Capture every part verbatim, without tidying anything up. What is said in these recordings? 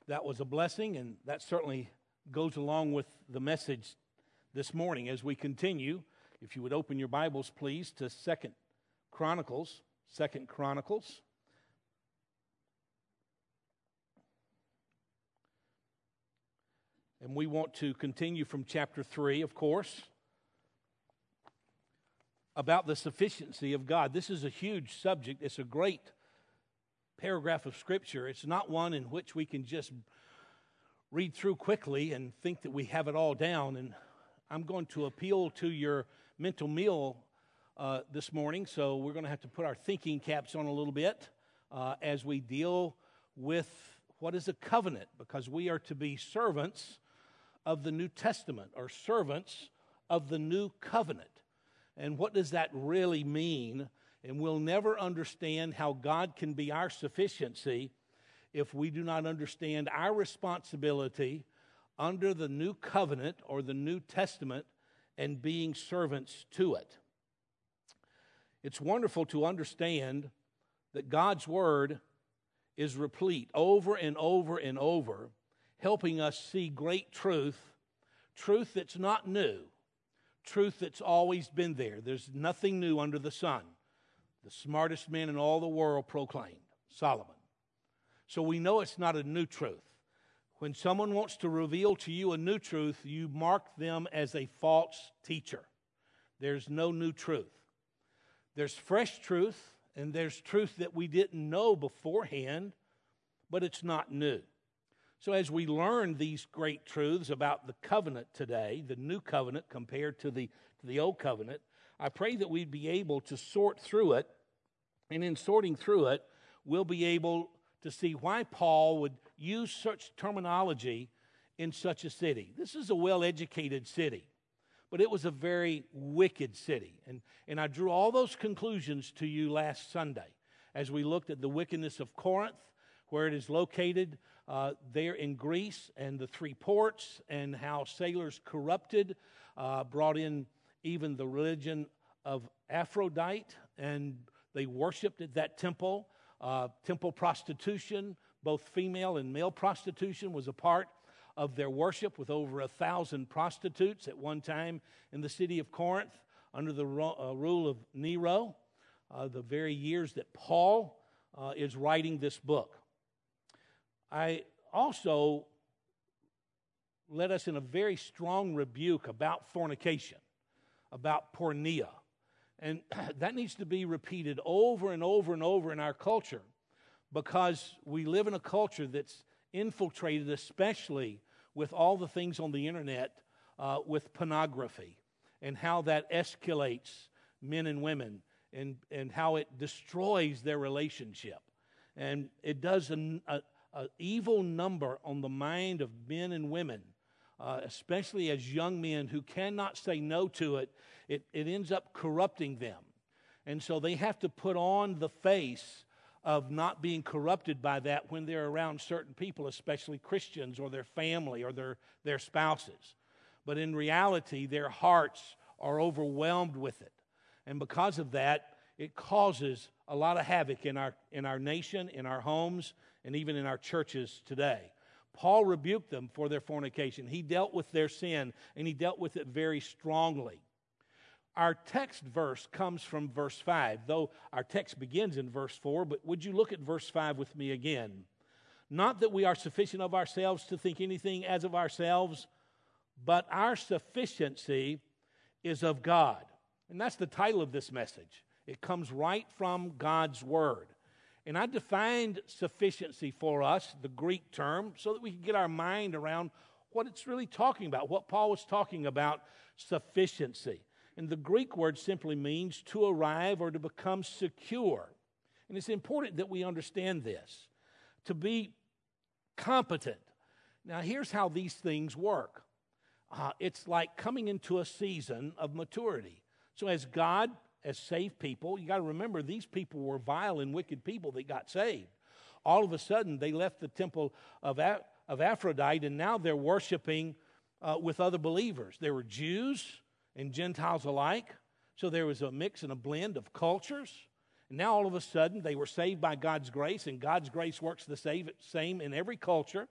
That was a blessing, and that certainly goes along with the message this morning as we continue. If you would open your Bibles, please, to Second Chronicles, Second Chronicles. And we want to continue from chapter three, of course, about the sufficiency of God. This is a huge subject. It's a great paragraph of Scripture. It's not one in which we can just read through quickly and think that we have it all down. And I'm going to appeal to your mental meal uh, this morning, so we're going to have to put our thinking caps on a little bit uh, as we deal with what is a covenant, because we are to be servants of the New Testament, or servants of the New Covenant. And what does that really mean? And we'll never understand how God can be our sufficiency if we do not understand our responsibility under the New Covenant or the New Testament and being servants to it. It's wonderful to understand that God's Word is replete over and over and over, helping us see great truth, truth that's not new, truth that's always been there. There's nothing new under the sun. The smartest man in all the world proclaimed, Solomon. So we know it's not a new truth. When someone wants to reveal to you a new truth, you mark them as a false teacher. There's no new truth. There's fresh truth, and there's truth that we didn't know beforehand, but it's not new. So as we learn these great truths about the covenant today, the new covenant compared to the, to the old covenant, I pray that we'd be able to sort through it, and in sorting through it, we'll be able to see why Paul would use such terminology in such a city. This is a well-educated city, but it was a very wicked city. And, and I drew all those conclusions to you last Sunday as we looked at the wickedness of Corinth, where it is located uh, there in Greece, and the three ports, and how sailors corrupted, uh, brought in even the religion of Aphrodite, and they worshipped at that temple. Uh, temple prostitution, both female and male prostitution, was a part of their worship, with over a thousand prostitutes at one time in the city of Corinth under the ro- uh, rule of Nero, uh, the very years that Paul uh, is writing this book. I also led us in a very strong rebuke about fornication, about porneia. And that needs to be repeated over and over and over in our culture, because we live in a culture that's infiltrated, especially with all the things on the internet, uh, with pornography, and how that escalates men and women, and, and how it destroys their relationship. And it does an a, a evil number on the mind of men and women, uh, especially as young men who cannot say no to it. It, it ends up corrupting them. And so they have to put on the face of not being corrupted by that when they're around certain people, especially Christians or their family or their, their spouses. But in reality, their hearts are overwhelmed with it. And because of that, it causes a lot of havoc in our, in our nation, in our homes, and even in our churches today. Paul rebuked them for their fornication. He dealt with their sin, and he dealt with it very strongly. Our text verse comes from verse five, though our text begins in verse four, but would you look at verse five with me again? Not that we are sufficient of ourselves to think anything as of ourselves, but our sufficiency is of God. And that's the title of this message. It comes right from God's Word. And I defined sufficiency for us, the Greek term, so that we can get our mind around what it's really talking about, what Paul was talking about, sufficiency. And the Greek word simply means to arrive or to become secure. And it's important that we understand this, to be competent. Now, here's how these things work. Uh, it's like coming into a season of maturity. So as God has saved people, you got to remember these people were vile and wicked people that got saved. All of a sudden, they left the temple of, A- of Aphrodite, and now they're worshiping uh, with other believers. There were Jews and Gentiles alike, so there was a mix and a blend of cultures. And now all of a sudden they were saved by God's grace, and God's grace works the same in every culture.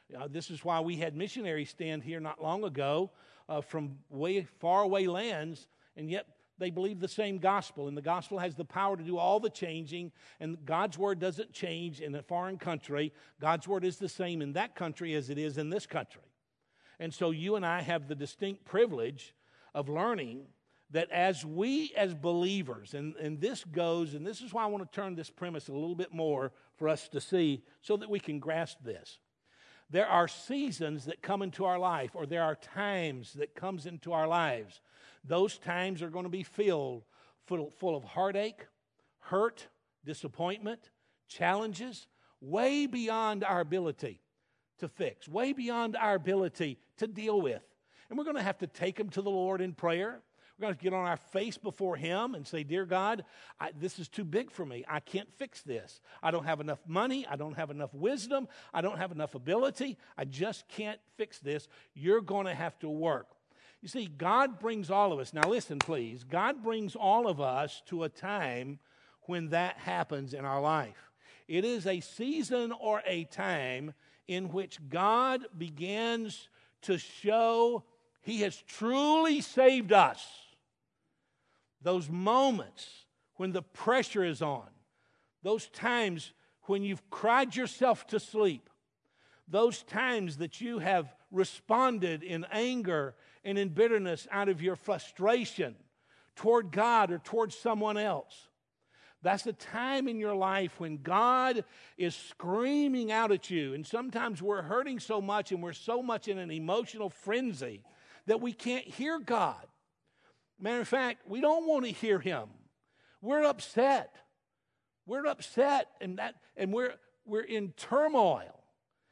Uh, this is why we had missionaries stand here not long ago uh, from way far away lands, and yet they believe the same gospel. And the gospel has the power to do all the changing, and God's word doesn't change in a foreign country. God's word is the same in that country as it is in this country. And so you and I have the distinct privilege of learning that as we as believers, and, and this goes, and this is why I want to turn this premise a little bit more for us to see so that we can grasp this. There are seasons that come into our life, or there are times that comes into our lives. Those times are going to be filled full, full of heartache, hurt, disappointment, challenges, way beyond our ability to fix, way beyond our ability to deal with. And we're going to have to take them to the Lord in prayer. We're going to get on our face before Him and say, Dear God, I, this is too big for me. I can't fix this. I don't have enough money. I don't have enough wisdom. I don't have enough ability. I just can't fix this. You're going to have to work. You see, God brings all of us. Now listen, please. God brings all of us to a time when that happens in our life. It is a season or a time in which God begins to show He has truly saved us. Those moments when the pressure is on, those times when you've cried yourself to sleep, those times that you have responded in anger and in bitterness out of your frustration toward God or toward someone else. That's a time in your life when God is screaming out at you. And sometimes we're hurting so much and we're so much in an emotional frenzy that we can't hear God. Matter of fact, we don't want to hear Him. We're upset. We're upset and that and we're we're in turmoil.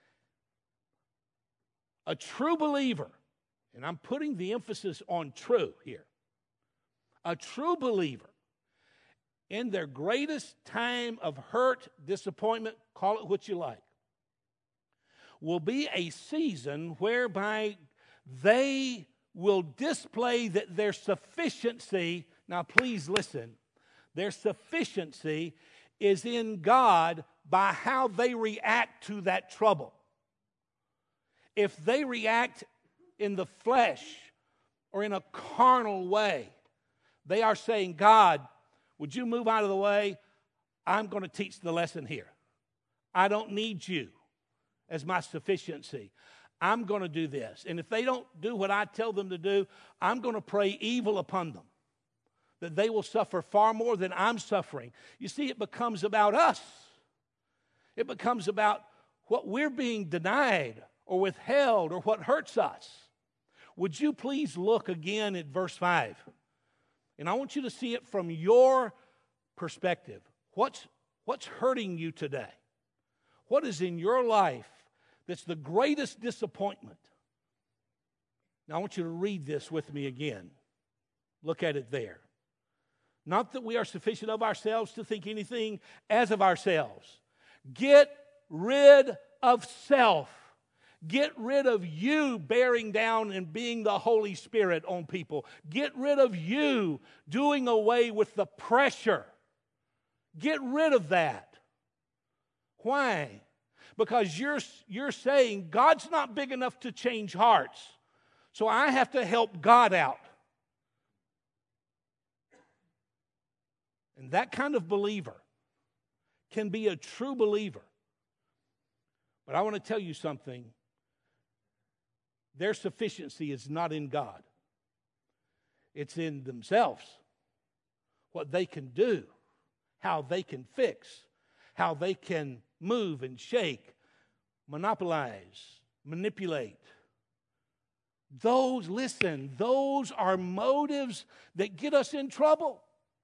A true believer, and I'm putting the emphasis on true here. A true believer, in their greatest time of hurt, disappointment, call it what you like, will be a season whereby they will display that their sufficiency, now please listen, their sufficiency is in God by how they react to that trouble. If they react in the flesh or in a carnal way, they are saying, God, would you move out of the way? I'm going to teach the lesson here. I don't need you as my sufficiency. I'm going to do this. And if they don't do what I tell them to do, I'm going to pray evil upon them, that they will suffer far more than I'm suffering. You see, it becomes about us. It becomes about what we're being denied or withheld or what hurts us. Would you please look again at verse five? And I want you to see it from your perspective. What's, what's hurting you today? What is in your life that's the greatest disappointment? Now I want you to read this with me again. Look at it there. Not that we are sufficient of ourselves to think anything as of ourselves. Get rid of self. Get rid of you bearing down and being the Holy Spirit on people. Get rid of you doing away with the pressure. Get rid of that. Why? Because you're, you're saying God's not big enough to change hearts, so I have to help God out. And that kind of believer can be a true believer. But I want to tell you something. Their sufficiency is not in God. It's in themselves. What they can do, how they can fix, how they can move and shake, monopolize, manipulate. Those, listen, those are motives that get us in trouble.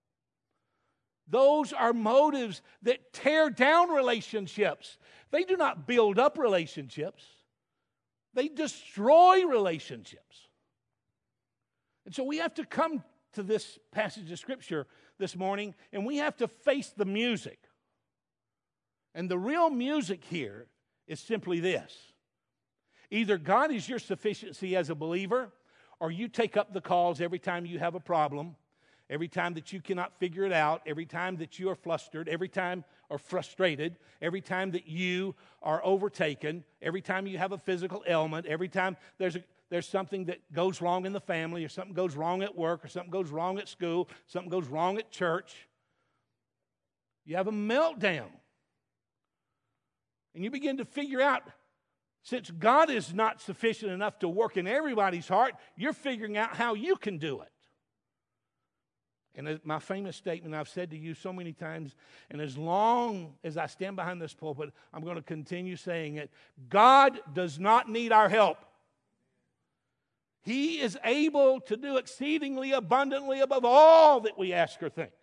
Those are motives that tear down relationships. They do not build up relationships. They destroy relationships. And so we have to come to this passage of Scripture this morning, and we have to face the music. And the real music here is simply this. Either God is your sufficiency as a believer, or you take up the calls every time you have a problem, every time that you cannot figure it out, every time that you are flustered, every time or frustrated, every time that you are overtaken, every time you have a physical ailment, every time there's a, there's something that goes wrong in the family, or something goes wrong at work, or something goes wrong at school, something goes wrong at church, you have a meltdown. And you begin to figure out, since God is not sufficient enough to work in everybody's heart, you're figuring out how you can do it. And my famous statement I've said to you so many times, and as long as I stand behind this pulpit, I'm going to continue saying it. God does not need our help. He is able to do exceedingly abundantly above all that we ask or think.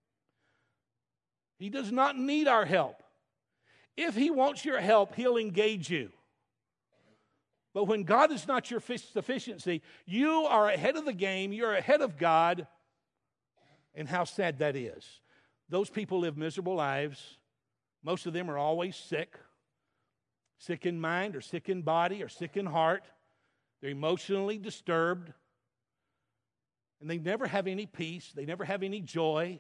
He does not need our help. If He wants your help, He'll engage you. But when God is not your sufficiency, you are ahead of the game, you're ahead of God. And how sad that is. Those people live miserable lives. Most of them are always sick. Sick in mind, or sick in body, or sick in heart. They're emotionally disturbed. And they never have any peace. They never have any joy.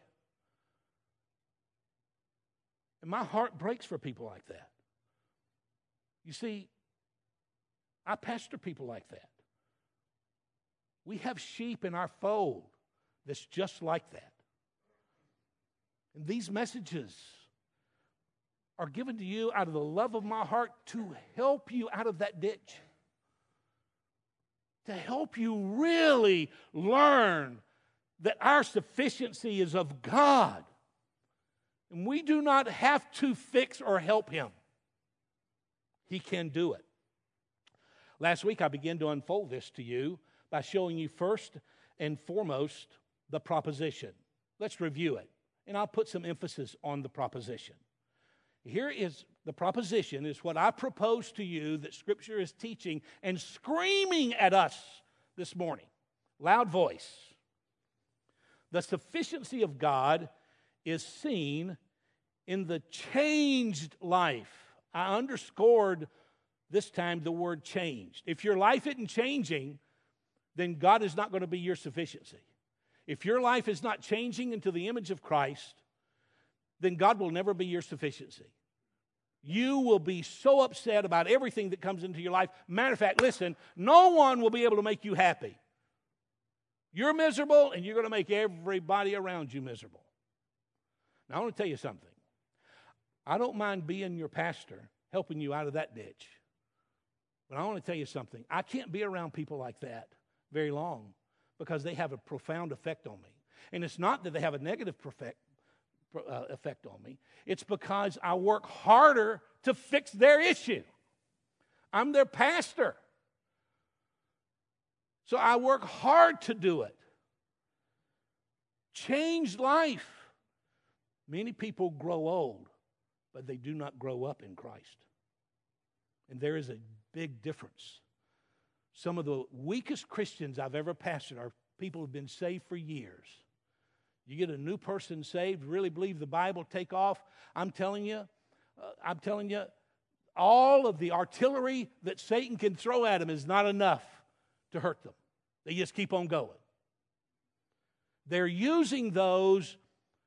And my heart breaks for people like that. You see, I pastor people like that. We have sheep in our fold that's just like that. And these messages are given to you out of the love of my heart to help you out of that ditch. To help you really learn that our sufficiency is of God. And we do not have to fix or help Him. He can do it. Last week I began to unfold this to you by showing you first and foremost the proposition. Let's review it. And I'll put some emphasis on the proposition. Here is the proposition, is what I propose to you that Scripture is teaching and screaming at us this morning. Loud voice. The sufficiency of God is seen in the changed life. I underscored this time the word changed. If your life isn't changing, then God is not going to be your sufficiency. If your life is not changing into the image of Christ, then God will never be your sufficiency. You will be so upset about everything that comes into your life. Matter of fact, listen, no one will be able to make you happy. You're miserable, and you're going to make everybody around you miserable. Now, I want to tell you something. I don't mind being your pastor, helping you out of that ditch. But I want to tell you something. I can't be around people like that very long, because they have a profound effect on me. And it's not that they have a negative effect, uh, effect on me. It's because I work harder to fix their issue. I'm their pastor. So I work hard to do it. Changed life. Many people grow old, but they do not grow up in Christ. And there is a big difference. Some of the weakest Christians I've ever pastored are people who have been saved for years. You get a new person saved, really believe the Bible, take off. I'm telling you, uh, I'm telling you, all of the artillery that Satan can throw at them is not enough to hurt them. They just keep on going. They're using those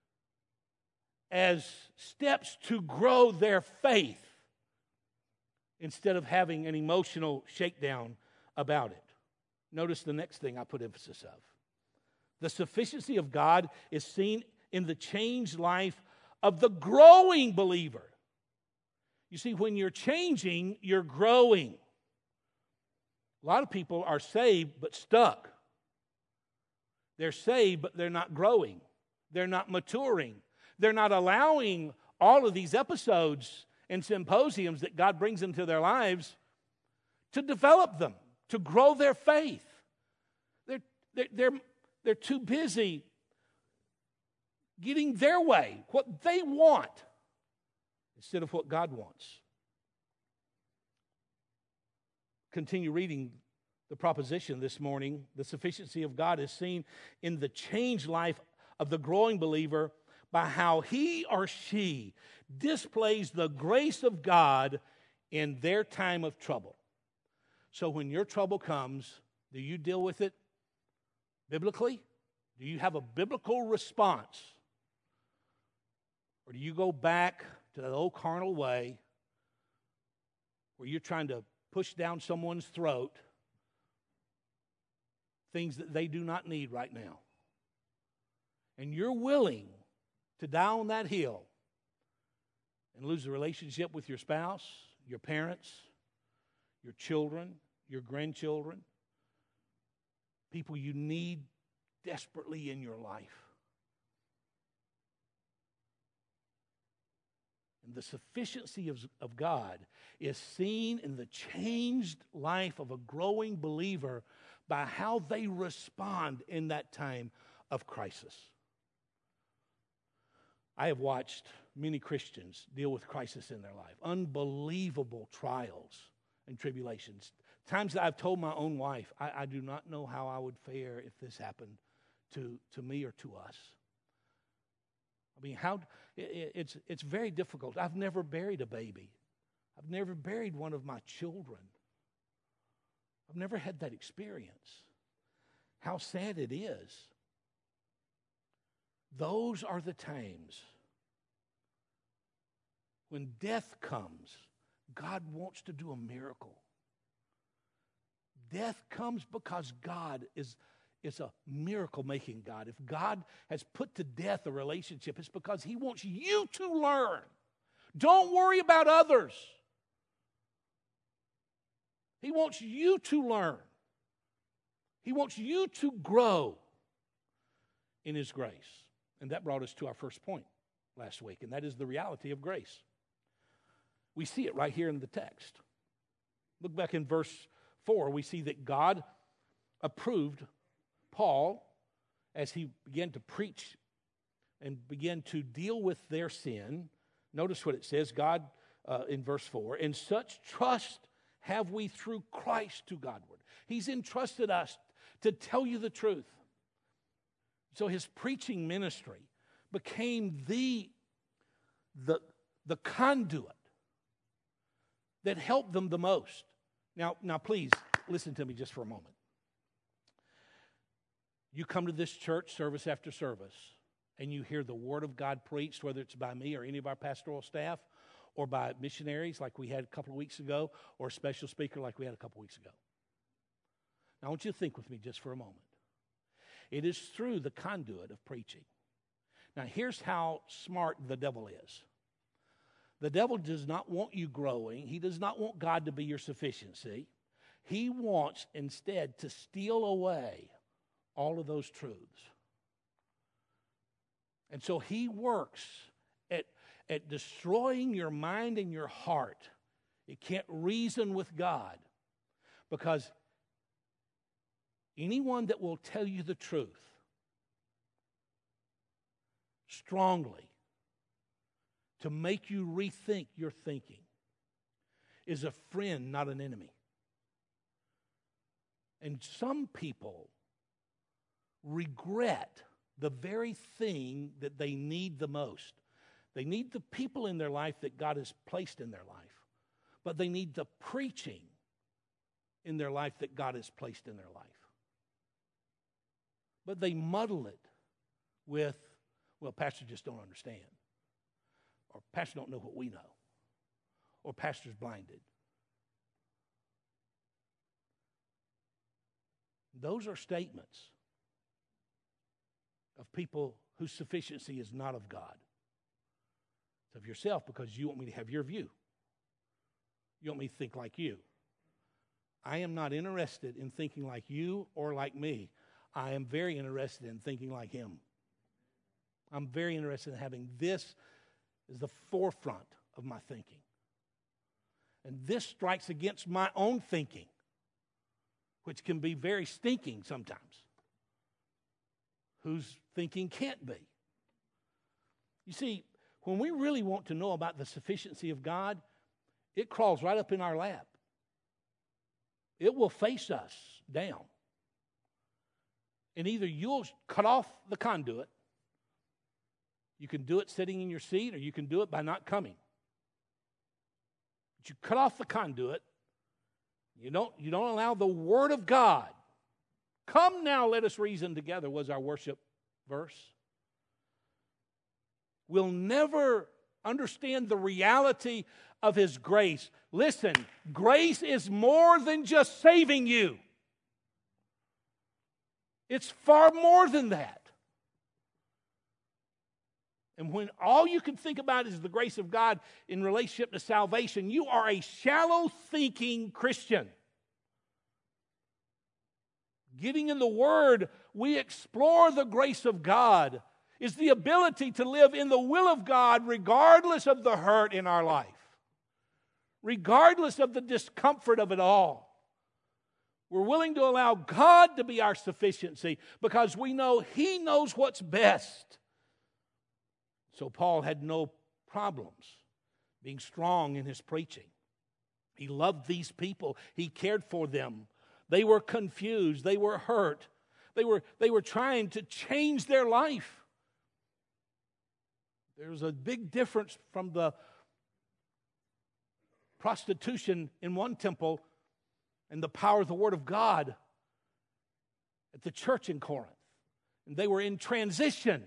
as steps to grow their faith instead of having an emotional shakedown about it. Notice the next thing I put emphasis of. The sufficiency of God is seen in the changed life of the growing believer. You see, when you're changing, you're growing. A lot of people are saved but stuck. They're saved but they're not growing. They're not maturing. They're not allowing all of these episodes and symposiums that God brings into their lives to develop them, to grow their faith. They're, they're, they're, they're too busy getting their way, what they want, instead of what God wants. Continue reading the proposition this morning. The sufficiency of God is seen in the changed life of the growing believer by how he or she displays the grace of God in their time of trouble. So when your trouble comes, do you deal with it biblically? Do you have a biblical response? Or do you go back to that old carnal way where you're trying to push down someone's throat things that they do not need right now? And you're willing to die on that hill and lose the relationship with your spouse, your parents, your children, your grandchildren, people you need desperately in your life. And the sufficiency of, of God is seen in the changed life of a growing believer by how they respond in that time of crisis. I have watched many Christians deal with crisis in their life, unbelievable trials and tribulations. Times that I've told my own wife, I, I do not know how I would fare if this happened to, to me or to us. I mean, how it, it's it's very difficult. I've never buried a baby. I've never buried one of my children. I've never had that experience. How sad it is. Those are the times when death comes. God wants to do a miracle. Death comes because God is, is a miracle-making God. If God has put to death a relationship, it's because He wants you to learn. Don't worry about others. He wants you to learn. He wants you to grow in His grace. And that brought us to our first point last week, and that is the reality of grace. We see it right here in the text. Look back in verse four. We see that God approved Paul as he began to preach and began to deal with their sin. Notice what it says, God, uh, in verse four, "In such trust have we through Christ to Godward." He's entrusted us to tell you the truth. So his preaching ministry became the, the, the conduit that helped them the most. Now, now, please listen to me just for a moment. You come to this church service after service, and you hear the Word of God preached, whether it's by me or any of our pastoral staff, or by missionaries like we had a couple of weeks ago, or a special speaker like we had a couple of weeks ago. Now, I want you to think with me just for a moment. It is through the conduit of preaching. Now, here's how smart the devil is. The devil does not want you growing. He does not want God to be your sufficiency. He wants instead to steal away all of those truths. And so he works at, at destroying your mind and your heart. It can't reason with God, because anyone that will tell you the truth strongly to make you rethink your thinking is a friend, not an enemy. And some people regret the very thing that they need the most. They need the people in their life that God has placed in their life, but they need the preaching in their life that God has placed in their life. But they muddle it with, well, pastor just don't understand. Or pastor don't know what we know. Or pastor's blinded. Those are statements of people whose sufficiency is not of God. It's of yourself, because you want me to have your view. You want me to think like you. I am not interested in thinking like you or like me. I am very interested in thinking like Him. I'm very interested in having this as the forefront of my thinking. And this strikes against my own thinking, which can be very stinking sometimes. Whose thinking can't be. You see, when we really want to know about the sufficiency of God, it crawls right up in our lap. It will face us down. And either you'll cut off the conduit, you can do it sitting in your seat, or you can do it by not coming. But you cut off the conduit, you don't, you don't allow the Word of God. Come now, let us reason together, was our worship verse. will never understand the reality of His grace. Listen, grace is more than just saving you. It's far more than that. And when all you can think about is the grace of God in relationship to salvation, you are a shallow-thinking Christian. Getting in the Word, we explore the grace of God. Is the ability to live in the will of God regardless of the hurt in our life, regardless of the discomfort of it all. We're willing to allow God to be our sufficiency because we know He knows what's best. So Paul had no problems being strong in his preaching. He loved these people. He cared for them. They were confused. They were hurt. They were, they were trying to change their life. There's a big difference from the prostitution in one temple and the power of the Word of God at the church in Corinth. And they were in transition.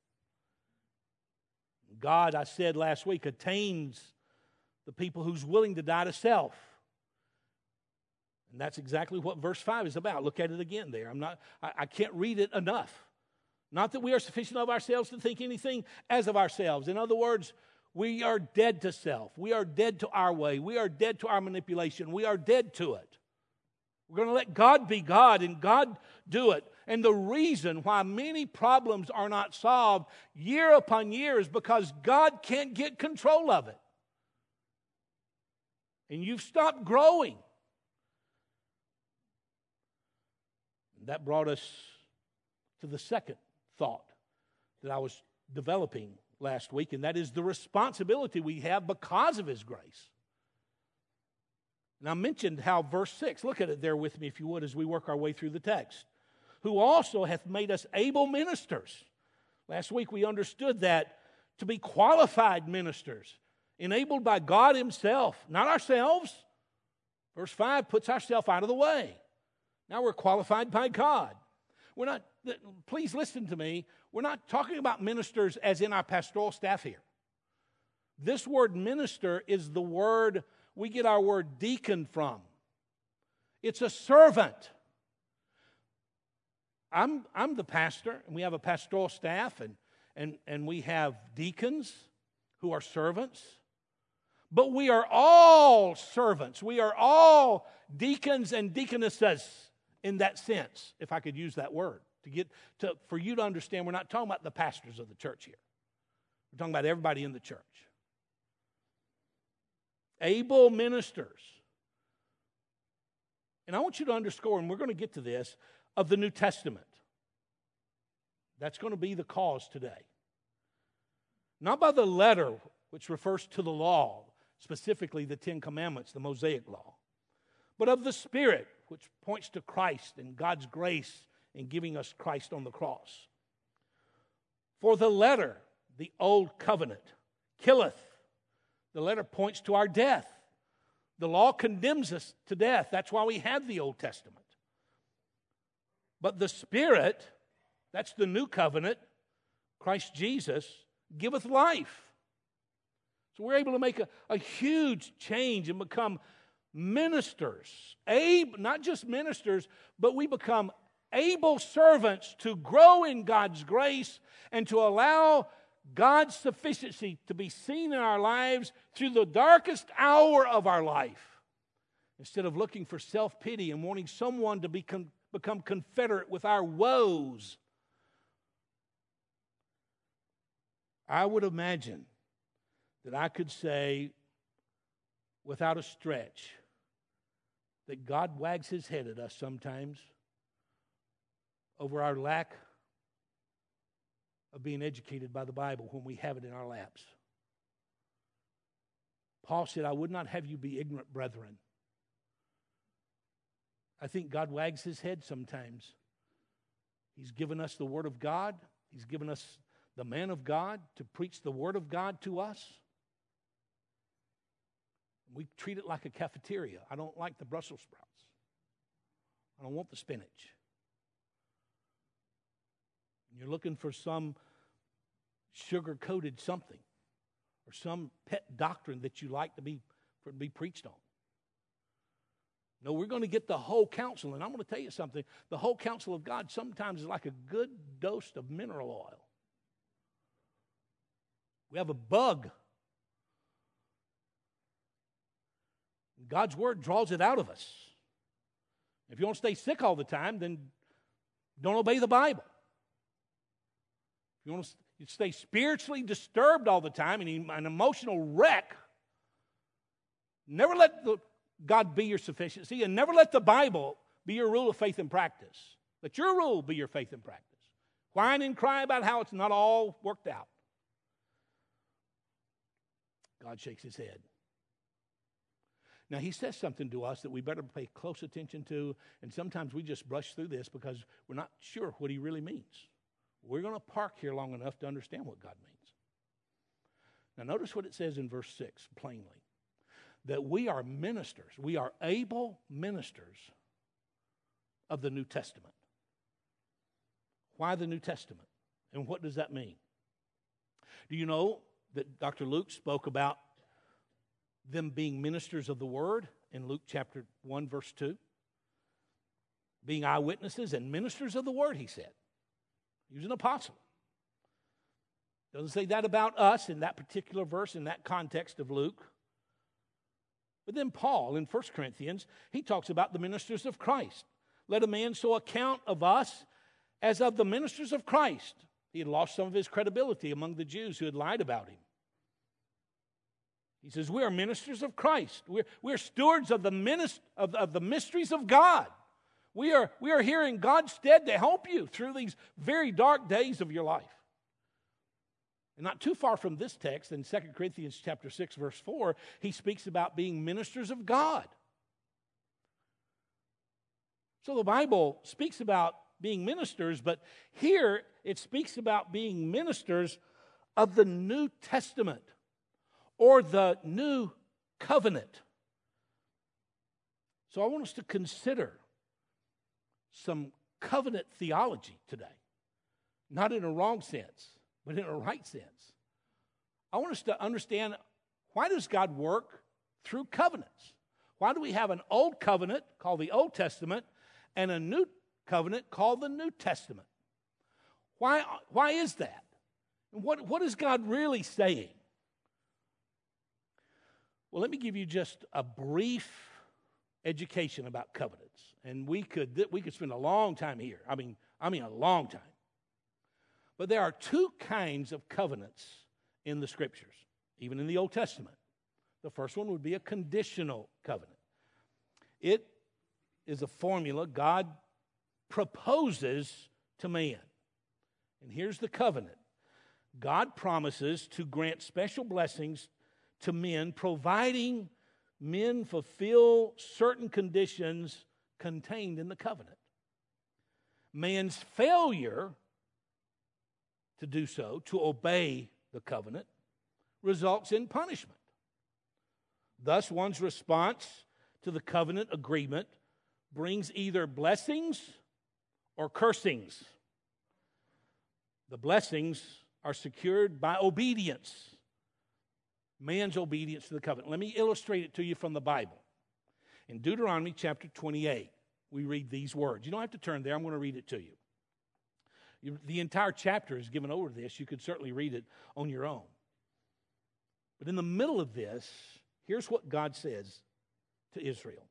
God, I said last week, attains the people who's willing to die to self. And that's exactly what verse five is about. Look at it again there. I'm not, I, I can't read it enough. Not that we are sufficient of ourselves to think anything as of ourselves. In other words, we are dead to self. We are dead to our way. We are dead to our manipulation. We are dead to it. We're going to let God be God and God do it. And the reason why many problems are not solved year upon year is because God can't get control of it. And you've stopped growing. That brought us to the second thought that I was developing last week, and that is the responsibility we have because of His grace. And I mentioned how verse six, look at it there with me if you would as we work our way through the text, who also hath made us able ministers. Last week we understood that to be qualified ministers, enabled by God Himself, not ourselves. Verse five puts ourselves out of the way. Now we're qualified by God. We're not, please listen to me, we're not talking about ministers as in our pastoral staff here. This word minister is the word we get our word deacon from. It's a servant. I'm, I'm the pastor, and we have a pastoral staff, and, and, and we have deacons who are servants. But we are all servants. We are all deacons and deaconesses. In that sense, if I could use that word, to get to for you to understand, we're not talking about the pastors of the church here. We're talking about everybody in the church. Able ministers. And I want you to underscore, and we're going to get to this, of the New Testament. That's going to be the cause today. Not by the letter, which refers to the law, specifically the Ten Commandments, the Mosaic law, but of the Spirit, which points to Christ and God's grace in giving us Christ on the cross. For the letter, the old covenant, killeth. The letter points to our death. The law condemns us to death. That's why we have the Old Testament. But the Spirit, that's the new covenant, Christ Jesus, giveth life. So we're able to make a, a huge change and become ministers, able, not just ministers, but we become able servants to grow in God's grace and to allow God's sufficiency to be seen in our lives through the darkest hour of our life. Instead of looking for self-pity and wanting someone to become, become confederate with our woes, I would imagine that I could say, without a stretch, that God wags His head at us sometimes over our lack of being educated by the Bible when we have it in our laps. Paul said, I would not have you be ignorant, brethren. I think God wags His head sometimes. He's given us the Word of God. He's given us the man of God to preach the Word of God to us. We treat it like a cafeteria. I don't like the Brussels sprouts. I don't want the spinach. You're looking for some sugar-coated something or some pet doctrine that you like to be, for to be preached on. No, we're going to get the whole counsel. And I'm going to tell you something. The whole counsel of God sometimes is like a good dose of mineral oil. We have a bug. God's Word draws it out of us. If you want to stay sick all the time, then don't obey the Bible. If you want to stay spiritually disturbed all the time and an emotional wreck, never let the God be your sufficiency, and never let the Bible be your rule of faith and practice. Let your rule be your faith and practice. Whine and cry about how it's not all worked out. God shakes his head. Now, he says something to us that we better pay close attention to, and sometimes we just brush through this because we're not sure what he really means. We're going to park here long enough to understand what God means. Now, notice what it says in verse six, plainly. That we are ministers, we are able ministers of the New Testament. Why the New Testament? And what does that mean? Do you know that Doctor Luke spoke about them being ministers of the Word in Luke chapter one, verse two? Being eyewitnesses and ministers of the Word, he said. He was an apostle. Doesn't say that about us in that particular verse, in that context of Luke. But then Paul, in First Corinthians, he talks about the ministers of Christ. Let a man so account of us as of the ministers of Christ. He had lost some of his credibility among the Jews who had lied about him. He says, we are ministers of Christ. We're, we're stewards of the, minist- of, of the mysteries of God. We are, we are here in God's stead to help you through these very dark days of your life. And not too far from this text, in Second Corinthians chapter six, verse four, he speaks about being ministers of God. So the Bible speaks about being ministers, but here it speaks about being ministers of the New Testament or the New Covenant. So I want us to consider some covenant theology today, not in a wrong sense, but in a right sense. I want us to understand, why does God work through covenants? Why do we have an old covenant called the Old Testament and a new covenant called the New Testament? Why, why is that? And what, what is God really saying? Well, let me give you just a brief education about covenants. And we could, we could spend a long time here. I mean, I mean a long time. But there are two kinds of covenants in the Scriptures, even in the Old Testament. The first one would be a conditional covenant. It is a formula God proposes to man. And here's the covenant. God promises to grant special blessings to men, providing men fulfill certain conditions contained in the covenant. Man's failure to do so, to obey the covenant, results in punishment. Thus, one's response to the covenant agreement brings either blessings or cursings. The blessings are secured by obedience, man's obedience to the covenant. Let me illustrate it to you from the Bible. In Deuteronomy chapter twenty-eight, we read these words. You don't have to turn there. I'm going to read it to you. You, the entire chapter is given over to this. You could certainly read it on your own. But in the middle of this, here's what God says to Israel.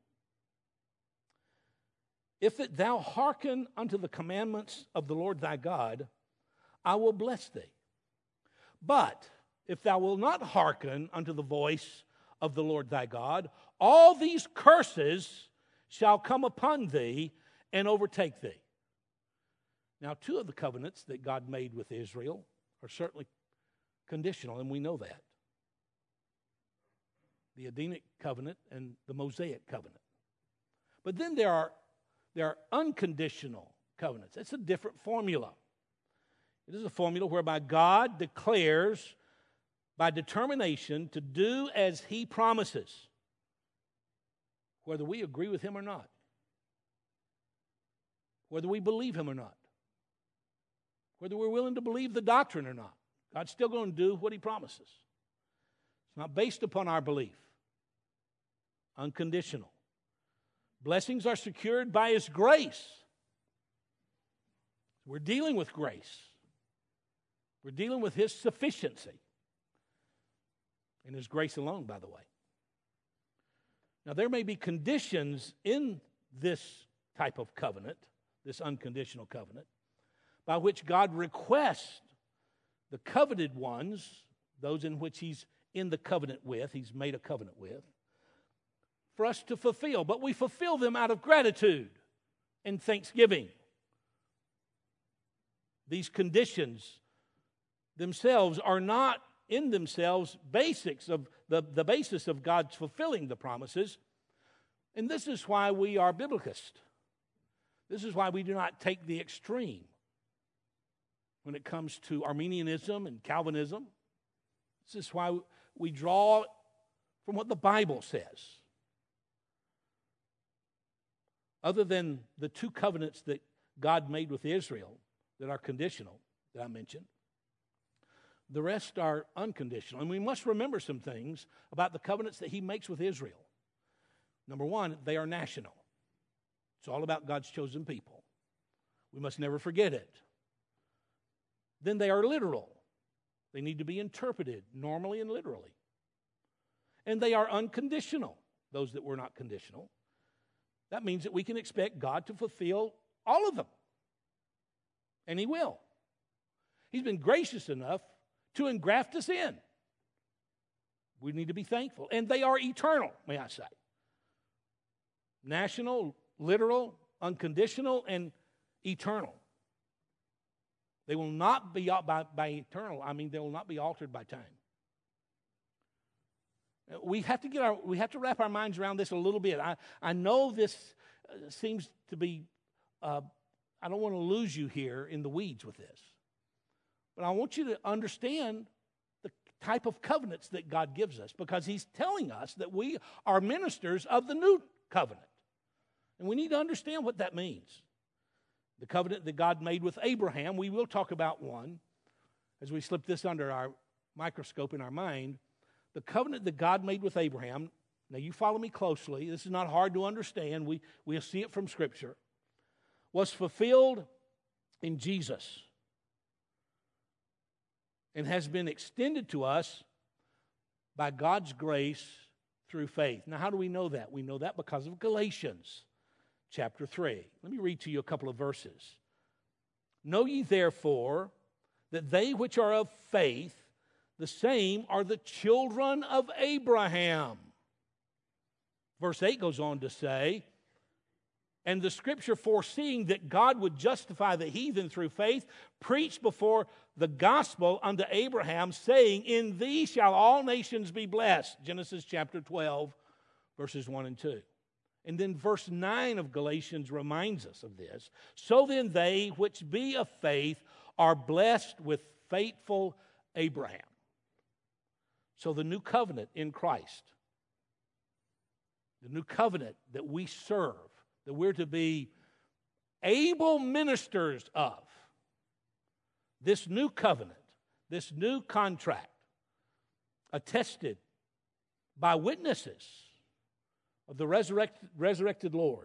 If that thou hearken unto the commandments of the Lord thy God, I will bless thee. But if thou wilt not hearken unto the voice of the Lord thy God, all these curses shall come upon thee and overtake thee. Now, two of the covenants that God made with Israel are certainly conditional, and we know that. The Edenic covenant and the Mosaic covenant. But then there are, there are unconditional covenants. It's a different formula. It is a formula whereby God declares by determination to do as He promises, whether we agree with Him or not, whether we believe Him or not, whether we're willing to believe the doctrine or not. God's still going to do what He promises. It's not based upon our belief. Unconditional. Blessings are secured by His grace. We're dealing with grace. We're dealing with His sufficiency. And His grace alone, by the way. Now, there may be conditions in this type of covenant, this unconditional covenant, by which God requests the coveted ones, those in which He's in the covenant with, He's made a covenant with, for us to fulfill. But we fulfill them out of gratitude and thanksgiving. These conditions themselves are not in themselves basics of the, the basis of God's fulfilling the promises. And this is why we are biblicists. This is why we do not take the extreme when it comes to Arminianism and Calvinism. This is why we draw from what the Bible says. Other than the two covenants that God made with Israel that are conditional, that I mentioned, the rest are unconditional. And we must remember some things about the covenants that He makes with Israel. Number one, they are national. It's all about God's chosen people. We must never forget it. Then they are literal. They need to be interpreted normally and literally. And they are unconditional, those that were not conditional. That means that we can expect God to fulfill all of them. And He will. He's been gracious enough to engraft us in. We need to be thankful. And they are eternal, may I say. National, literal, unconditional, and eternal. They will not be, by, by eternal, I mean, they will not be altered by time. We have to get our, we have to wrap our minds around this a little bit. I, I know this seems to be, uh, I don't want to lose you here in the weeds with this. But I want you to understand the type of covenants that God gives us, because He's telling us that we are ministers of the new covenant. And we need to understand what that means. The covenant that God made with Abraham, we will talk about one as we slip this under our microscope in our mind. The covenant that God made with Abraham, now you follow me closely, this is not hard to understand, we, we'll see it from Scripture, was fulfilled in Jesus and has been extended to us by God's grace through faith. Now, how do we know that? We know that because of Galatians chapter three. Let me read to you a couple of verses. Know ye therefore that they which are of faith, the same are the children of Abraham. Verse eight goes on to say, and the Scripture, foreseeing that God would justify the heathen through faith, preached before the gospel unto Abraham, saying, in thee shall all nations be blessed. Genesis chapter twelve, verses one and two. And then verse nine of Galatians reminds us of this. So then they which be of faith are blessed with faithful Abraham. So the new covenant in Christ, the new covenant that we serve, that we're to be able ministers of, this new covenant, this new contract, attested by witnesses of the resurrected, resurrected Lord.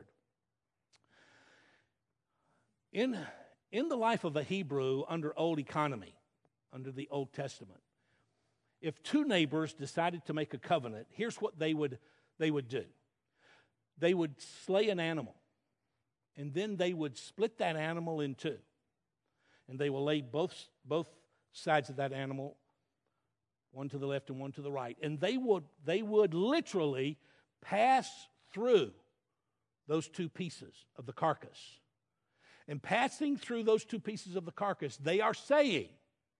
In, in the life of a Hebrew under old economy, under the Old Testament, if two neighbors decided to make a covenant, here's what they would, they would do. They would slay an animal, and then they would split that animal in two. And they will lay both, both sides of that animal, one to the left and one to the right. And they would, they would literally pass through those two pieces of the carcass. And passing through those two pieces of the carcass, they are saying,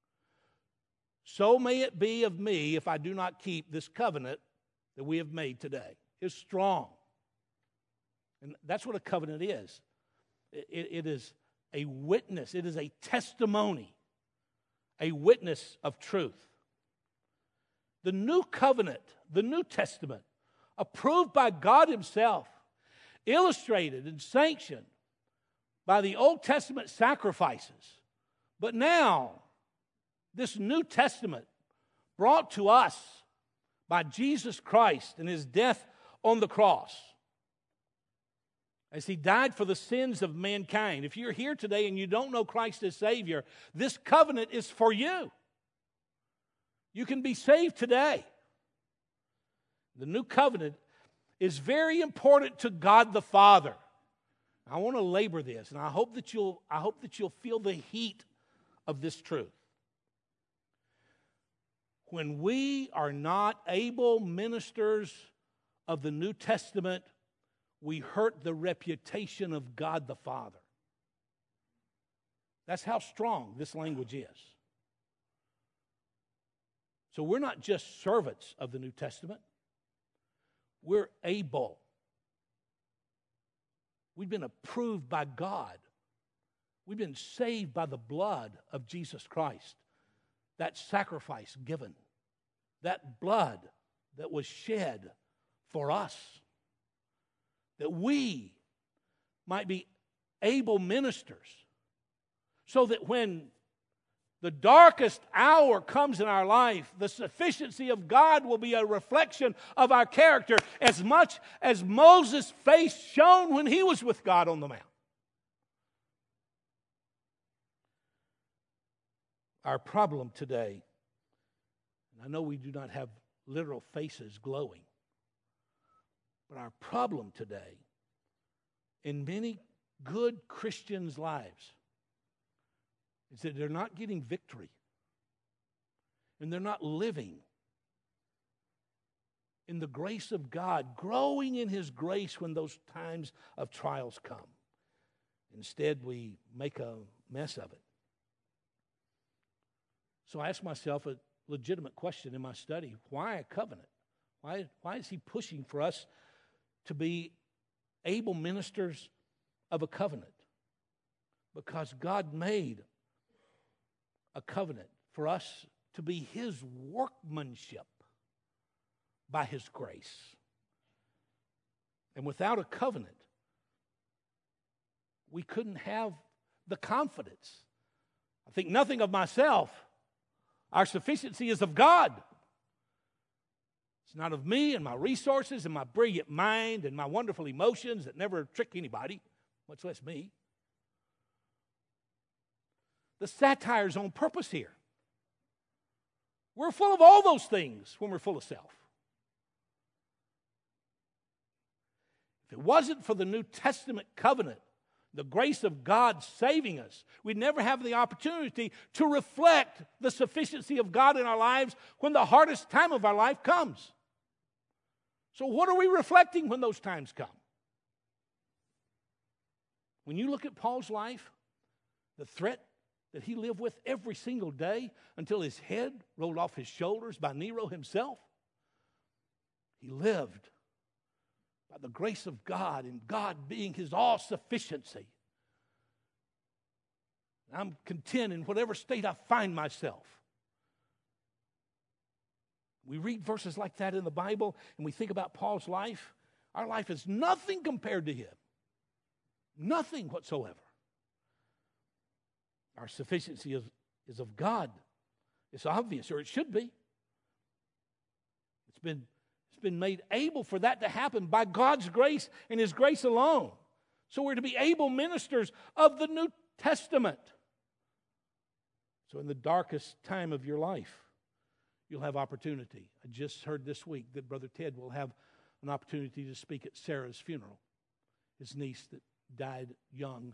so may it be of me if I do not keep this covenant that we have made today. It's strong. And that's what a covenant is. It, it is a witness. It is a testimony, a witness of truth. The new covenant, the New Testament, approved by God Himself, illustrated and sanctioned by the Old Testament sacrifices. But now, This New Testament brought to us by Jesus Christ and His death on the cross, as He died for the sins of mankind. If you're here today and you don't know Christ as Savior, this covenant is for you. You can be saved today. The new covenant is very important to God the Father. I want to labor this, and I hope that you'll, I hope that you'll feel the heat of this truth. When we are not able ministers of the New Testament, we hurt the reputation of God the Father. That's how strong this language is. So we're not just servants of the New Testament. We're able. We've been approved by God. We've been saved by the blood of Jesus Christ. That sacrifice given. That blood that was shed for us. That we might be able ministers. So that when the darkest hour comes in our life, the sufficiency of God will be a reflection of our character, as much as Moses' face shone when he was with God on the mount. Our problem today, and I know we do not have literal faces glowing, but our problem today in many good Christians' lives is that they're not getting victory. And they're not living in the grace of God, growing in His grace when those times of trials come. Instead, we make a mess of it. So I asked myself a legitimate question in my study. Why a covenant? Why, why is He pushing for us to be able ministers of a covenant? Because God made a covenant for us to be His workmanship by His grace. And without a covenant, we couldn't have the confidence. I think nothing of myself. Our sufficiency is of God. It's not of me and my resources and my brilliant mind and my wonderful emotions that never trick anybody, much less me. The satire's on purpose here. We're full of all those things when we're full of self. If it wasn't for the New Testament covenant, the grace of God saving us, we'd never have the opportunity to reflect the sufficiency of God in our lives when the hardest time of our life comes. So what are we reflecting when those times come? When you look at Paul's life, the threat that he lived with every single day until his head rolled off his shoulders by Nero himself, he lived by the grace of God and God being His all-sufficiency. I'm content in whatever state I find myself. We read verses like that in the Bible and we think about Paul's life. Our life is nothing compared to him. Nothing whatsoever. Our sufficiency is, is of God. It's obvious, or it should be. It's been, it's been made able for that to happen by God's grace and His grace alone. So we're to be able ministers of the New Testament. So in the darkest time of your life, you'll have opportunity. I just heard this week that Brother Ted will have an opportunity to speak at Sarah's funeral, his niece that died young.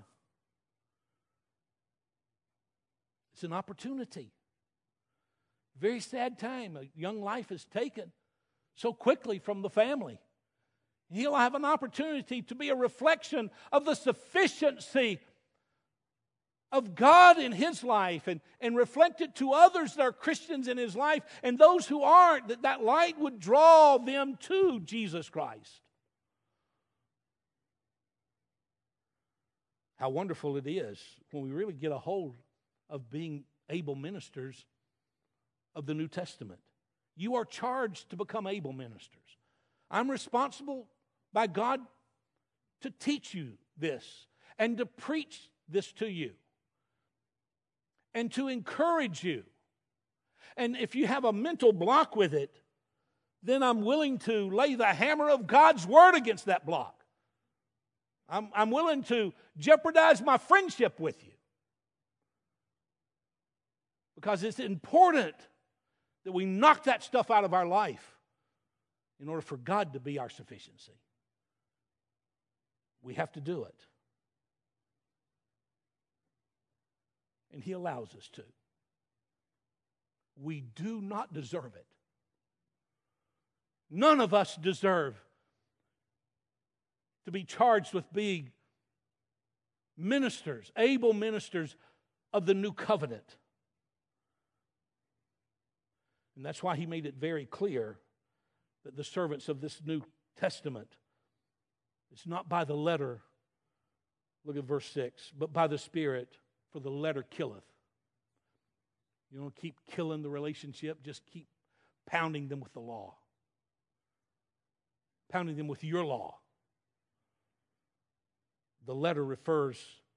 It's an opportunity. Very sad time. A young life is taken so quickly from the family. He'll have an opportunity to be a reflection of the sufficiency of God in his life and, and reflect it to others that are Christians in his life, and those who aren't, that that light would draw them to Jesus Christ. How wonderful it is when we really get a hold of being able ministers of the New Testament. You are charged to become able ministers. I'm responsible by God to teach you this and to preach this to you and to encourage you And if you have a mental block with it, then I'm willing to lay the hammer of God's Word against that block. I'm, I'm willing to jeopardize my friendship with you. Because it's important that we knock that stuff out of our life in order for God to be our sufficiency. We have to do it. And He allows us to. We do not deserve it. None of us deserve to be charged with being ministers, able ministers of the new covenant. And that's why He made it very clear that the servants of this New Testament, it's not by the letter, look at verse six, but by the Spirit, for the letter killeth. You don't keep killing the relationship, just keep pounding them with the law. Pounding them with your law. The letter refers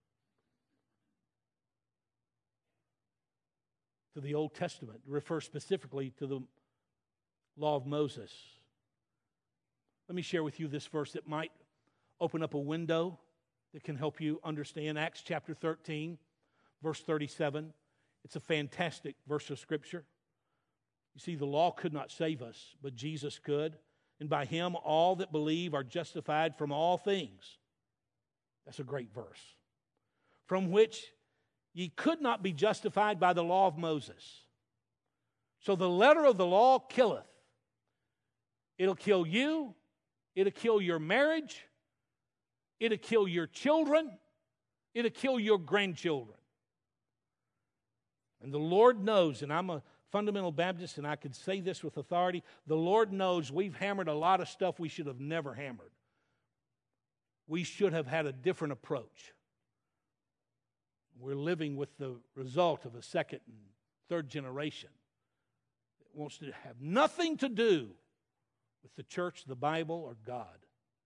to the Old Testament. It refers specifically to the law of Moses. Let me share with you this verse that might open up a window that can help you understand. Acts chapter thirteen, verse thirty-seven. It's a fantastic verse of Scripture. You see, the law could not save us, but Jesus could. And by Him, all that believe are justified from all things. That's a great verse. From which ye could not be justified by the law of Moses. So the letter of the law killeth. It'll kill you. It'll kill your marriage. It'll kill your children. It'll kill your grandchildren. And the Lord knows, and I'm a fundamental Baptist, and I can say this with authority, the Lord knows we've hammered a lot of stuff we should have never hammered. We should have had a different approach. We're living with the result of a second and third generation that wants to have nothing to do with the church, the Bible, or God.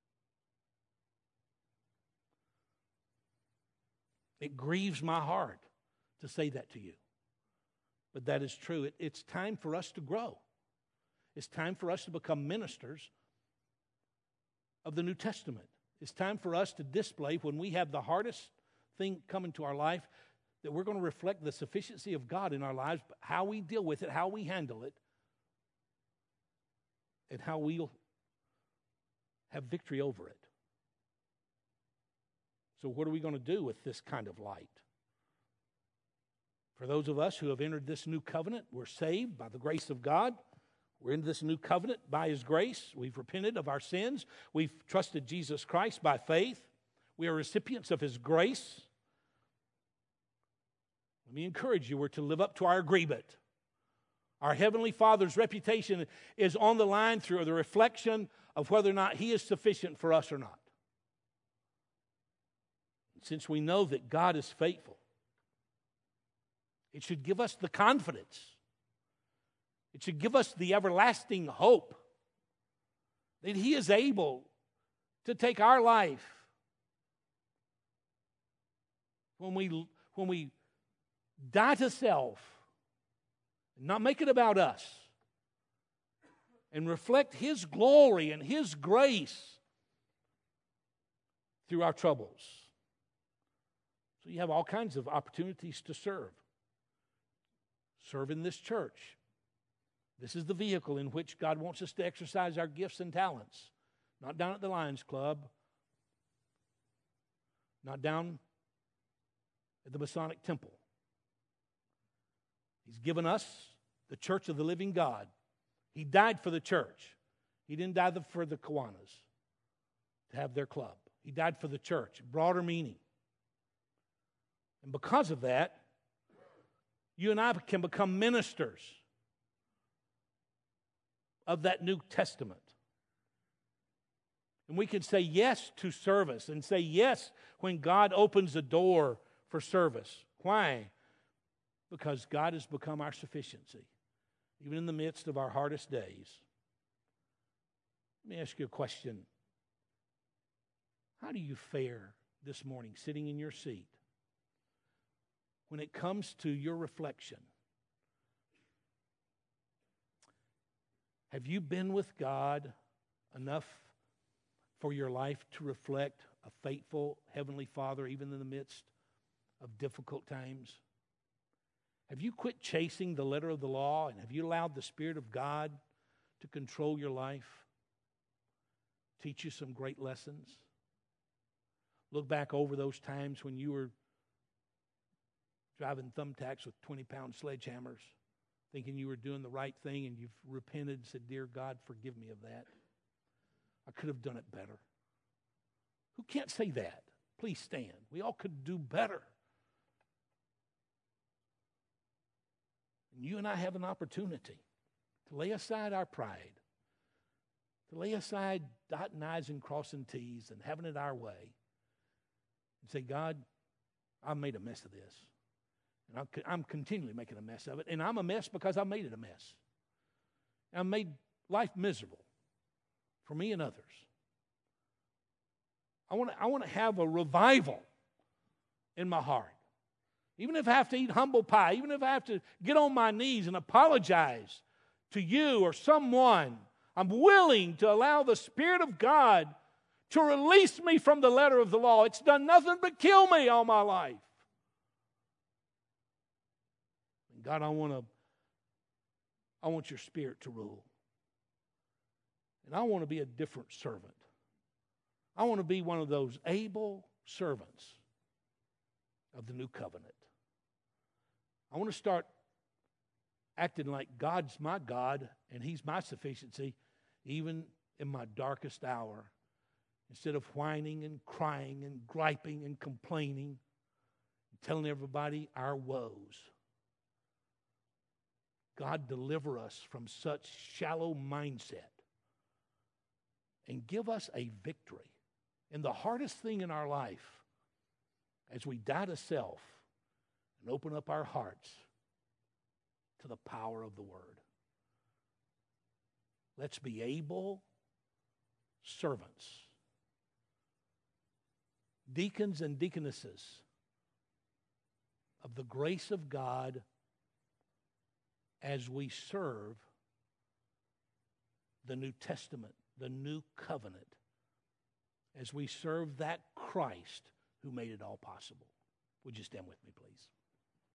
It grieves my heart to say that to you. But that is true. It, it's time for us to grow. It's time for us to become ministers of the New Testament. It's time for us to display, when we have the hardest thing come into our life, that we're going to reflect the sufficiency of God in our lives, but how we deal with it, how we handle it, and how we'll have victory over it. So what are we going to do with this kind of light? For those of us who have entered this new covenant, we're saved by the grace of God. We're in this new covenant by His grace. We've repented of our sins. We've trusted Jesus Christ by faith. We are recipients of His grace. Let me encourage you, we're to live up to our agreement. Our Heavenly Father's reputation is on the line through the reflection of whether or not He is sufficient for us or not. Since we know that God is faithful, it should give us the confidence. It should give us the everlasting hope that He is able to take our life when we, when we die to self and not make it about us and reflect His glory and His grace through our troubles. So you have all kinds of opportunities to serve. Serve in this church. This is the vehicle in which God wants us to exercise our gifts and talents. Not down at the Lions Club. Not down at the Masonic Temple. He's given us the church of the living God. He died for the church. He didn't die for the Kiwanis to have their club. He died for the church. Broader meaning. And because of that, you and I can become ministers of that New Testament. And we can say yes to service and say yes when God opens a door for service. Why? Because God has become our sufficiency, even in the midst of our hardest days. Let me ask you a question. How do you fare this morning sitting in your seat when it comes to your reflection Have you been with God enough for your life to reflect a faithful Heavenly Father even in the midst of difficult times? Have you quit chasing the letter of the law, and have you allowed the Spirit of God to control your life? Teach you some great lessons? Look back over those times when you were driving thumbtacks with twenty-pound sledgehammers, thinking you were doing the right thing, and you've repented and said, "Dear God, forgive me of that. I could have done it better." Who can't say that? Please stand. We all could do better. And you and I have an opportunity to lay aside our pride, to lay aside dotting I's and crossing T's and having it our way, and say, "God, I've made a mess of this. And I'm continually making a mess of it. And I'm a mess because I made it a mess. I made life miserable for me and others. I want to I want to have a revival in my heart. Even if I have to eat humble pie, even if I have to get on my knees and apologize to you or someone, I'm willing to allow the Spirit of God to release me from the letter of the law. It's done nothing but kill me all my life. God, I want to, I want your Spirit to rule. And I want to be a different servant. I want to be one of those able servants of the new covenant. I want to start acting like God's my God and He's my sufficiency, even in my darkest hour. Instead of whining and crying and griping and complaining and telling everybody our woes. God, deliver us from such shallow mindset and give us a victory in the hardest thing in our life as we die to self and open up our hearts to the power of the Word. Let's be able servants, deacons and deaconesses of the grace of God as we serve the New Testament, the New Covenant, as we serve that Christ who made it all possible. Would you stand with me, please?